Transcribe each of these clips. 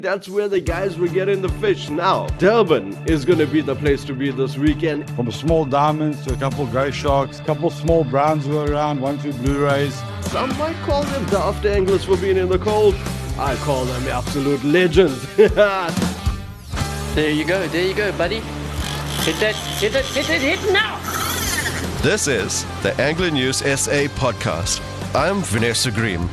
That's where the guys were getting the fish now. Durban is going to be the place to be this weekend. From small diamonds to a couple of grey sharks, a couple of small browns were around, 1-2 blue rays. Some might call them daft anglers for being in the cold. I call them absolute legends. There you go, buddy. Hit now! This is the Angler News SA podcast. I'm Vanessa Green.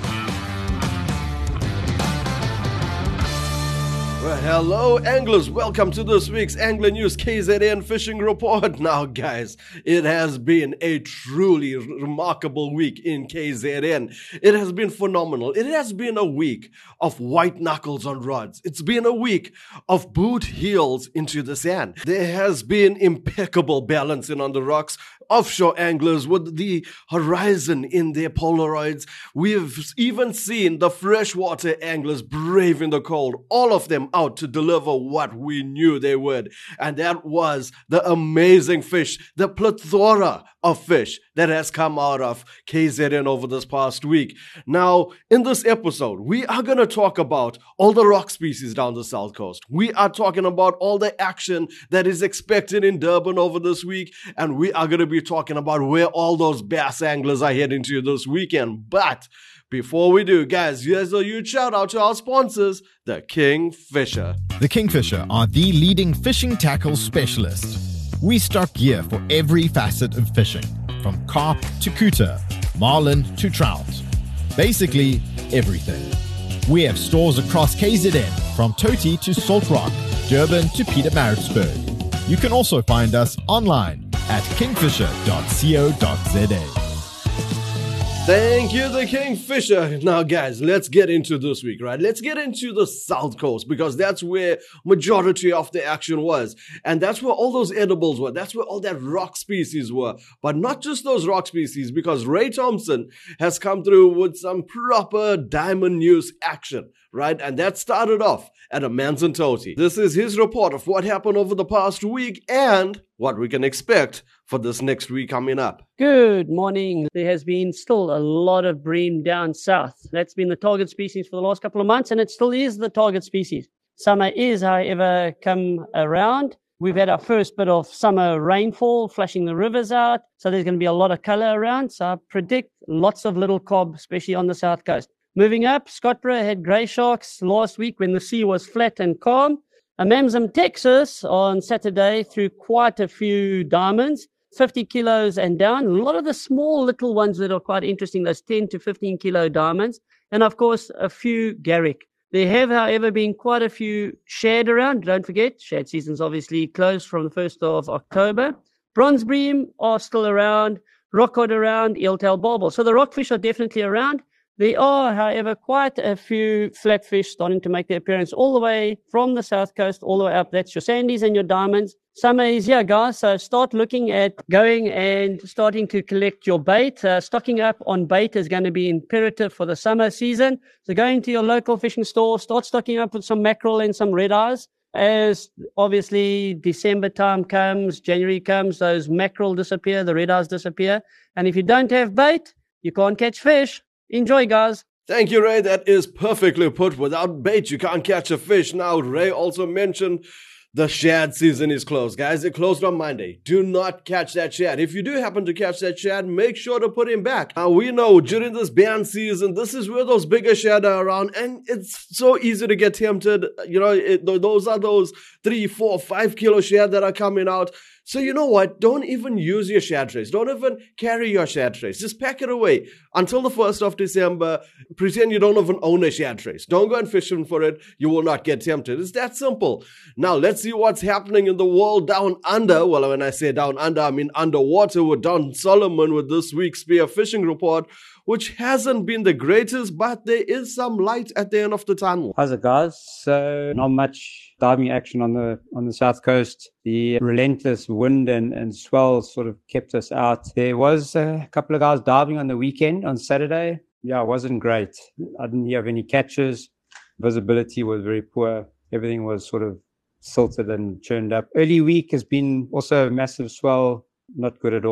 Well, hello anglers, welcome to this week's Angler News KZN Fishing Report. Now guys, it has been a truly remarkable week in KZN. It has been phenomenal. It has been a week of white knuckles on rods. It's been a week of boot heels into the sand. There has been impeccable balancing on the rocks. Offshore anglers with the horizon in their Polaroids. We've even seen the freshwater anglers braving the cold, all of them out to deliver what we knew they would. And that was the amazing fish, the plethora of fish that has come out of KZN over this past week. Now, in this episode, we are going to talk about all the rock species down the South Coast. We are talking about all the action that is expected in Durban over this week, and we are going to be talking about where all those bass anglers are heading to this weekend. But before we do, guys, here's a huge shout out to our sponsors, the Kingfisher. The Kingfisher are the leading fishing tackle specialist. We stock gear for every facet of fishing, from carp to cooter, marlin to trout. Basically, everything. We have stores across KZN, from Toti to Salt Rock, Durban to Pietermaritzburg. You can also find us online at kingfisher.co.za. Thank you, the Kingfisher. Now, guys, let's get into this week, right? Let's get into the South Coast because that's where majority of the action was. And that's where all those edibles were. That's where all that rock species were. But not just those rock species, because Ray Thompson has come through with some proper diamond news action, right? And that started off at Amanzimtoti. This is his report of what happened over the past week and what we can expect for this next week coming up. Good morning. There has been still a lot of bream down south. That's been the target species for the last couple of months, and it still is the target species. Summer is, however, come around. We've had our first bit of summer rainfall, flushing the rivers out, so there's going to be a lot of colour around. So I predict lots of little cob, especially on the south coast. Moving up, Scottburgh had grey sharks last week when the sea was flat and calm. Amamsam, Texas, on Saturday threw quite a few diamonds, 50 kilos and down. A lot of the small little ones that are quite interesting, those 10 to 15 kilo diamonds. And of course, a few Garrick. There have, however, been quite a few shad around. Don't forget, shad season's obviously closed from the 1st of October. Bronze bream are still around, rockcod around, eeltail barbel. So the rockfish are definitely around. There are, however, quite a few flatfish starting to make their appearance all the way from the south coast, all the way up. That's your sandies and your diamonds. Summer is here, guys, so start looking at going and starting to collect your bait. Stocking up on bait is going to be imperative for the summer season. So go into your local fishing store, start stocking up with some mackerel and some red eyes. As obviously December time comes, January comes, those mackerel disappear, the red eyes disappear. And if you don't have bait, you can't catch fish. Enjoy, guys. Thank you, Ray. That is perfectly put. Without bait, you can't catch a fish. Now, Ray also mentioned the shad season is closed, guys. It closed on Monday. Do not catch that shad. If you do happen to catch that shad, make sure to put him back. Now, we know during this ban season, this is where those bigger shad are around, and it's so easy to get tempted. You know, those are those 3, 4, 5 kilo shad that are coming out. So you know what? Don't even use your shad trays. Don't even carry your shad trays. Just pack it away until the 1st of December. Pretend you don't even own a shad trays. Don't go and fishing for it. You will not get tempted. It's that simple. Now let's see what's happening in the world down under. Well, when I say down under, I mean underwater with Don Solomon with this week's Spear Fishing Report, which hasn't been the greatest, but there is some light at the end of the tunnel. How's it, guys? So not much diving action on the south coast. The relentless wind and swell sort of kept us out. There was a couple of guys diving on the weekend on Saturday. Yeah, it wasn't great. I didn't have any catches. Visibility was very poor. Everything was sort of silted and churned up. Early week has been also a massive swell. Not good at all.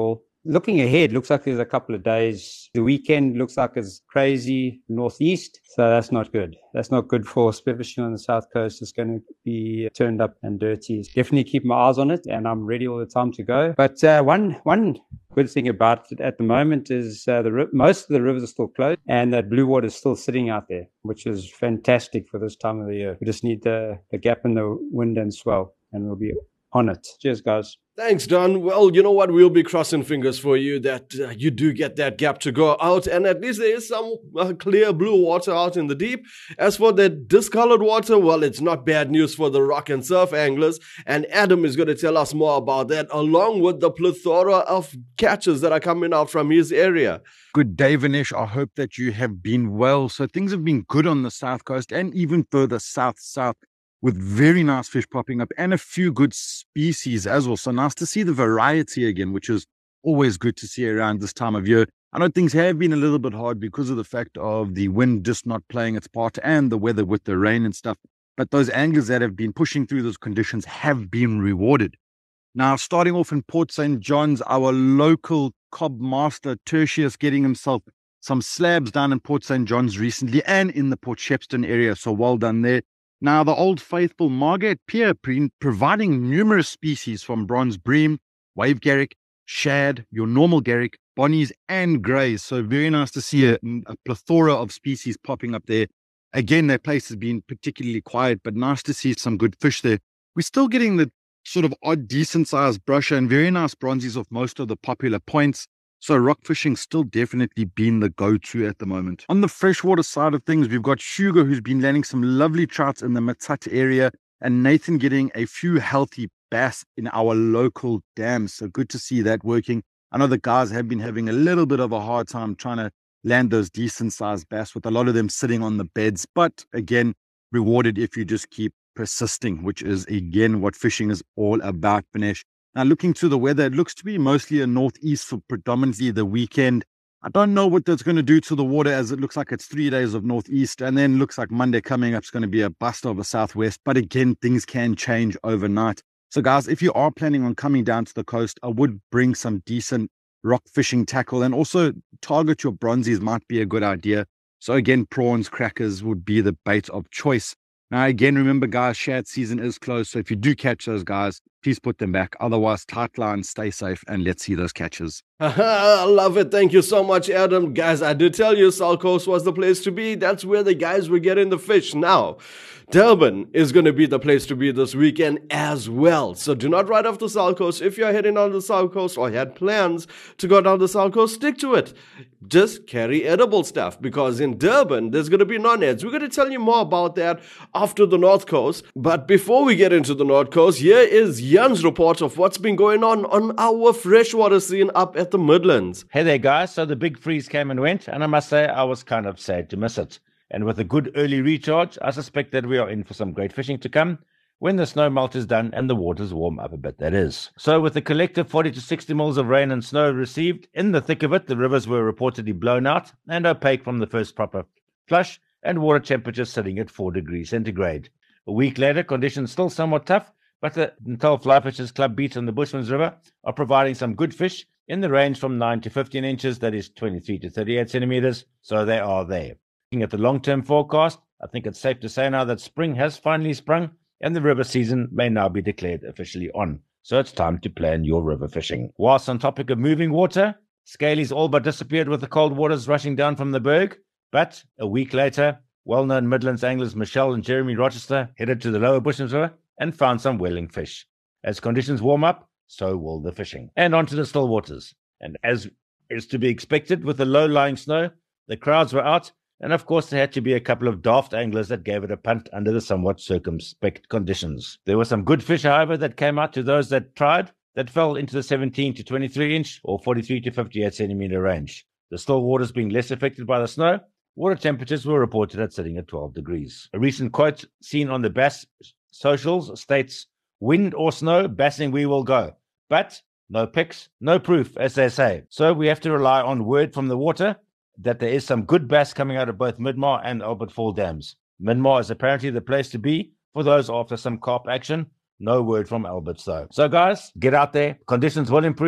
looking ahead, looks like there's a couple of days. The weekend looks like it's crazy northeast. So that's not good. That's not good for spearfishing on the south coast. It's going to be turned up and dirty. Definitely keep my eyes on it, and I'm ready all the time to go. But one good thing about it at the moment is most of the rivers are still closed, and that blue water is still sitting out there, which is fantastic for this time of the year. We just need the gap in the wind and swell, and we'll be on it. Cheers, guys. Thanks, Don. Well, you know what? We'll be crossing fingers for you that you do get that gap to go out, and at least there is some clear blue water out in the deep. As for the discolored water, well, it's not bad news for the rock and surf anglers, and Adam is going to tell us more about that, along with the plethora of catches that are coming out from his area. Good day, Vinesh. I hope that you have been well. So things have been good on the south coast and even further south, with very nice fish popping up and a few good species as well. So nice to see the variety again, which is always good to see around this time of year. I know things have been a little bit hard because of the fact of the wind just not playing its part and the weather with the rain and stuff. But those anglers that have been pushing through those conditions have been rewarded. Now, starting off in Port St. John's, our local cob master, Tertius, getting himself some slabs down in Port St. John's recently and in the Port Shepstone area. So well done there. Now, the old faithful Margate Pier providing numerous species from bronze bream, wave garrick, shad, your normal garrick, bonnies, and greys. So very nice to see a plethora of species popping up there. Again, that place has been particularly quiet, but nice to see some good fish there. We're still getting the sort of odd, decent-sized brusher and very nice bronzies off most of the popular points. So rock fishing still definitely been the go-to at the moment. On the freshwater side of things, we've got Hugo, who's been landing some lovely trouts in the Matsat area, and Nathan getting a few healthy bass in our local dams. So good to see that working. I know the guys have been having a little bit of a hard time trying to land those decent-sized bass, with a lot of them sitting on the beds. But again, rewarded if you just keep persisting, which is again what fishing is all about, Vinesh. Now, looking to the weather, it looks to be mostly a northeast for predominantly the weekend. I don't know what that's going to do to the water, as it looks like it's 3 days of northeast, and then looks like Monday coming up is going to be a bust of a southwest. But again, things can change overnight. So guys, if you are planning on coming down to the coast, I would bring some decent rock fishing tackle, and also target your bronzies might be a good idea. So again, prawns, crackers would be the bait of choice. Now, again, remember, guys, shad season is closed. So if you do catch those guys, please put them back. Otherwise, tight line, stay safe, and let's see those catches. I love it. Thank you so much, Adam. Guys, I did tell you South Coast was the place to be. That's where the guys were getting the fish. Now, Durban is going to be the place to be this weekend as well. So do not ride off the South Coast. If you're heading on the South Coast or had plans to go down the South Coast, stick to it. Just carry edible stuff, because in Durban, there's going to be non-eds. We're going to tell you more about that after the North Coast. But before we get into the North Coast, here is Jan's report of what's been going on our freshwater scene up at the Midlands. Hey there, guys. So the big freeze came and went, and I must say I was kind of sad to miss it. And with a good early recharge, I suspect that we are in for some great fishing to come when the snow melt is done and the waters warm up a bit, that is. So with the collective 40 to 60 mils of rain and snow received, in the thick of it, the rivers were reportedly blown out and opaque from the first proper flush, and water temperatures sitting at 4 degrees centigrade. A week later, conditions still somewhat tough, but the Natal Fly Fishers Club beach on the Bushmans River are providing some good fish in the range from 9 to 15 inches, that is 23 to 38 centimeters, so they are there. Looking at the long-term forecast, I think it's safe to say now that spring has finally sprung and the river season may now be declared officially on. So it's time to plan your river fishing. Whilst on topic of moving water, Scalies all but disappeared with the cold waters rushing down from the Berg. But a week later, well-known Midlands anglers Michelle and Jeremy Rochester headed to the lower Bushmans River and found some whaling fish. As conditions warm up, so will the fishing. And on to the still waters. And as is to be expected with the low-lying snow, the crowds were out. And of course, there had to be a couple of daft anglers that gave it a punt under the somewhat circumspect conditions. There were some good fish, however, that came out to those that tried, that fell into the 17 to 23 inch or 43 to 58 centimeter range. The still waters being less affected by the snow, water temperatures were reported at sitting at 12 degrees. A recent quote seen on the Bass socials states, "Wind or snow, bassing we will go. But no pics, no proof, as they say. So we have to rely on word from the water that there is some good bass coming out of both Midmar and Albert Fall dams. Midmar is apparently the place to be for those after some carp action. No word from Alberts though. So guys, get out there. Conditions will improve.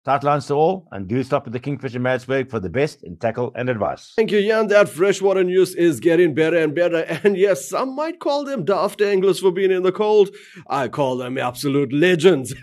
Tight lines to all, and do stop at the Kingfisher Maritzburg for the best in tackle and advice. Thank you, Jan. That freshwater news is getting better and better. And yes, some might call them daft anglers for being in the cold. I call them absolute legends.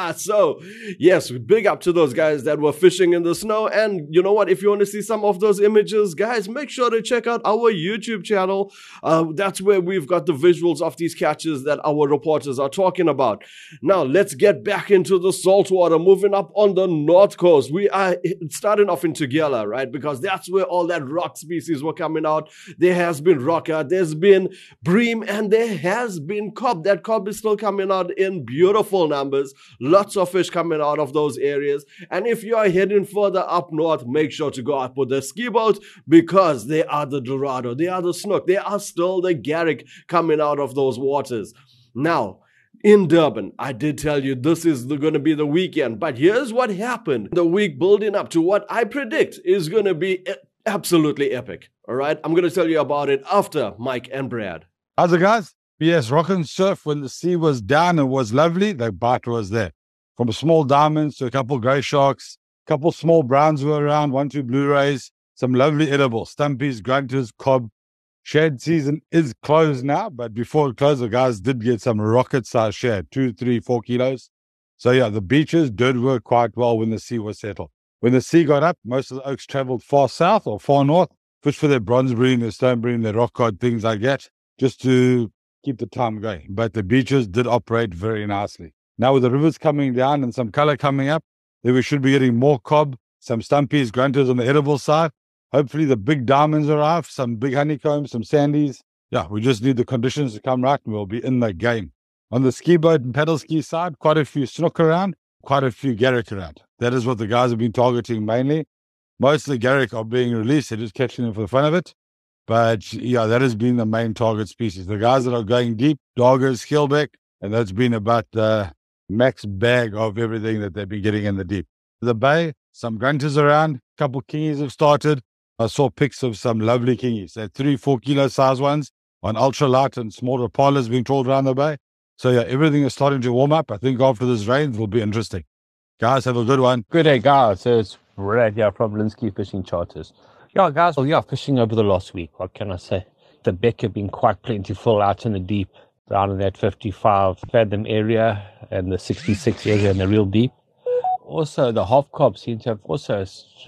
So, yes, big up to those guys that were fishing in the snow. And you know what? If you want to see some of those images, guys, make sure to check out our YouTube channel. That's where we've got the visuals of these catches that our reporters are talking about. Now, let's get back into the saltwater, moving up on the north coast. We are starting off in Tugela, right? Because that's where all that rock species were coming out. There has been rocker, there's been bream, and there has been cob. That cob is still coming out in beautiful numbers. Lots of fish coming out of those areas. And if you are heading further up north, make sure to go up with the ski boat, because they are the Dorado, they are the snook, they are still the Garrick coming out of those waters. Now, in Durban, I did tell you this is going to be the weekend, but here's what happened the week building up to what I predict is going to be absolutely epic. All right, I'm going to tell you about it after Mike and Brad. How's it, guys? Yes, rock and surf when the sea was down and was lovely, the bite was there. From small diamonds to a couple grey sharks, a couple small browns were around, 1-2 Blu-rays, some lovely edibles, stumpies, grunters, cob. Shad season is closed now, but before it closed, the guys did get some rocket-sized shad, 2, 3, 4 kilos. So yeah, the beaches did work quite well when the sea was settled. When the sea got up, most of the oaks traveled far south or far north, fished for their bronze bream, their stone bream, their rock cod, things like that, just to keep the time going. But the beaches did operate very nicely. Now with the rivers coming down and some color coming up, then we should be getting more cob, some stumpies, grunters on the edible side. Hopefully the big diamonds arrive, some big honeycombs, some sandies. Yeah, we just need the conditions to come right and we'll be in the game. On the ski boat and paddle ski side, quite a few snook around, quite a few Garrick around. That is what the guys have been targeting mainly. Most of the Garrick are being released, they're just catching them for the fun of it. But yeah, that has been the main target species. The guys that are going deep, doggers, keelback, and that's been about the max bag of everything that they've been getting in the deep. The bay, some grunters around, a couple kingies have started. I saw pics of some lovely kingies. They're 3-4 kilo size ones on ultralight and smaller parlors being trawled around the bay. So yeah, everything is starting to warm up. I think after this rain, it will be interesting. Guys, have a good one. Good day, guys. So it's Brad here from Linsky Fishing Charters. Yeah, guys, fishing over the last week. What can I say? The beck have been quite plentiful out in the deep, down in that 55 fathom area and the 66 area in the real deep. Also, the half cob seem to have also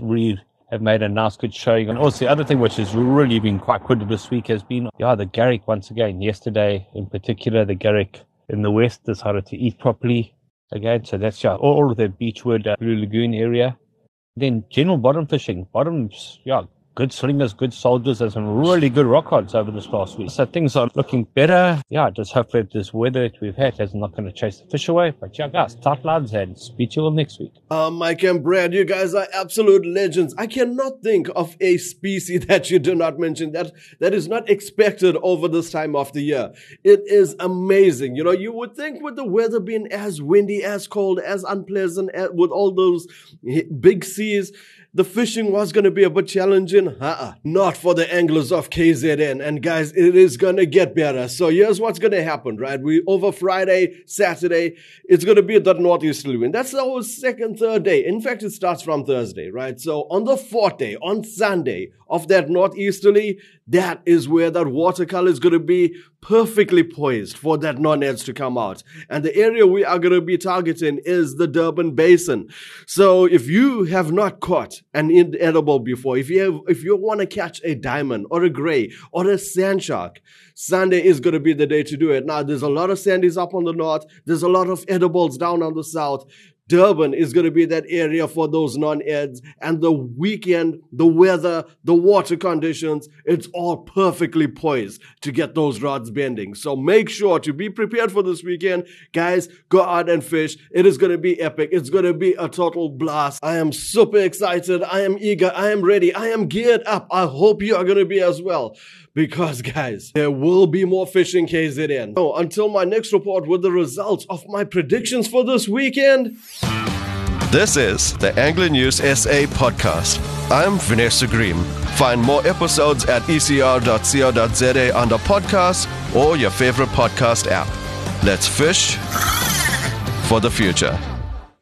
have made a nice good showing. And also the other thing which has really been quite good this week has been, the Garrick once again. Yesterday in particular, the Garrick in the west decided to eat properly again. So that's all of the Beechwood, Blue Lagoon area. Then general bottom fishing. Bottoms, good slingers, good soldiers. There's some really good rock rods over this last week. So things are looking better. Just hopefully this weather that we've had is not going to chase the fish away. But guys, tight lines and speak to you all next week. Mike and Brad, you guys are absolute legends. I cannot think of a species that you do not mention that is not expected over this time of the year. It is amazing. You would think with the weather being as windy, as cold, as unpleasant, with all those big seas, the fishing was going to be a bit challenging. Not for the anglers of KZN. And guys, it is going to get better. So here's what's going to happen, right? Over Friday, Saturday, it's going to be that northeasterly wind. That's our second, third day. In fact, it starts from Thursday, right? So on the fourth day, on Sunday of that northeasterly, that is where that watercolor is going to be perfectly poised for that non-edge to come out. And the area we are going to be targeting is the Durban Basin. So if you have not caught an edible before, if you want to catch a diamond or a gray or a sand shark, Sunday is going to be the day to do it. Now, there's a lot of sandies up on the north. There's a lot of edibles down on the south. Durban is going to be that area for those non-eds, and the weekend, the weather, the water conditions, it's all perfectly poised to get those rods bending. So make sure to be prepared for this weekend. Guys, go out and fish. It is going to be epic. It's going to be a total blast. I am super excited. I am eager. I am ready. I am geared up. I hope you are going to be as well. Because, guys, there will be more fishing KZN. So, until my next report with the results of my predictions for this weekend. This is the Angler News SA podcast. I'm Vanessa Green. Find more episodes at ecr.co.za under podcasts or your favorite podcast app. Let's fish for the future.